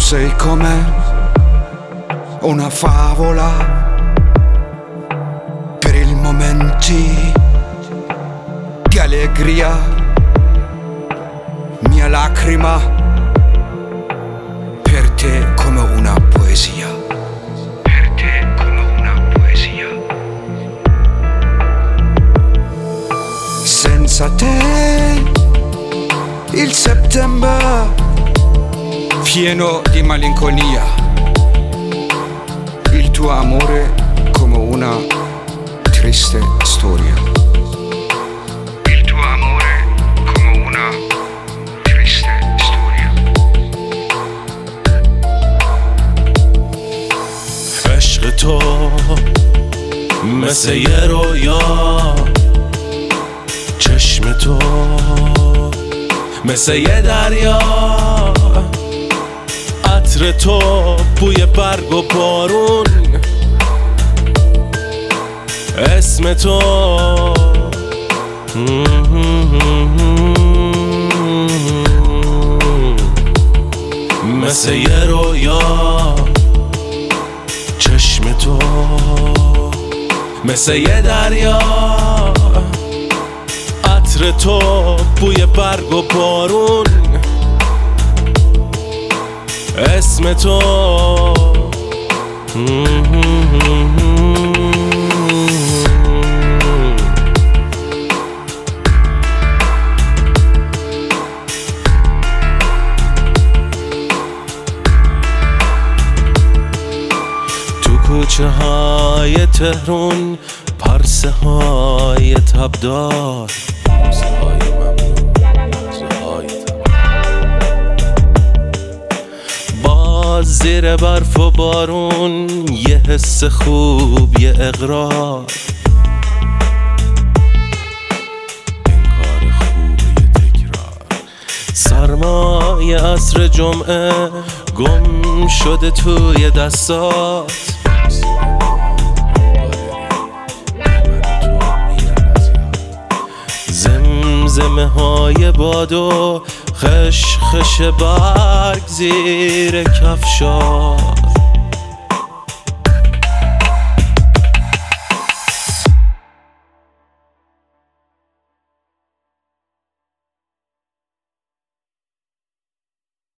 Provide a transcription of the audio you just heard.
sei come una favola per i momenti di allegria, mia lacrima per te come una poesia, per te come una poesia. Senza te il settembre pieno di malinconia, il tuo amore come una triste storia, il tuo amore come una triste storia. عشق تو مثل یه رویا، چشم تو مثل یه دریا، عطر تو بوی برگ و بارون، اسم تو مثل یه رویا، چشم تو مثل یه دریا، عطر تو بوی برگ و بارون، اسم تو تو کوچه های تهرون، پرسه های تبدار، زیر برف و بارون، یه حس خوب، یه اقرار، انگار خوب، یه تکرار، سرمای عصر جمعه گم شده توی دستات، زمزمه های باد و خش خش برگ زیر کفشا،